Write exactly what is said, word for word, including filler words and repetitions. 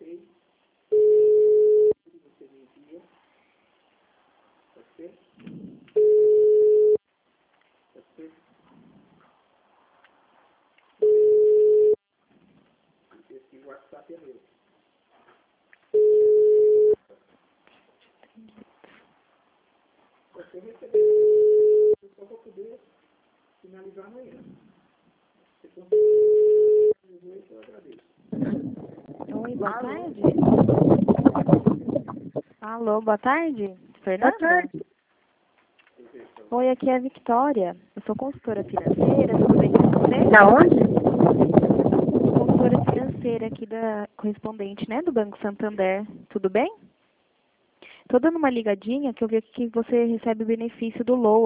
ok? Você me envia, pode ser? Pode ser? Esse WhatsApp é meu. Você receber, eu só vou poder finalizar amanhã. Se conseguir, eu agradeço. Oi, boa Alô? tarde. Alô, boa tarde. Boa Fernanda? tarde. Oi, aqui é a Victoria. Eu sou consultora financeira, tudo bem com você? Da onde? Consultora financeira aqui da correspondente, né, do Banco Santander. Tudo bem? Tô dando uma ligadinha que eu vi aqui que você recebe o benefício do L O A.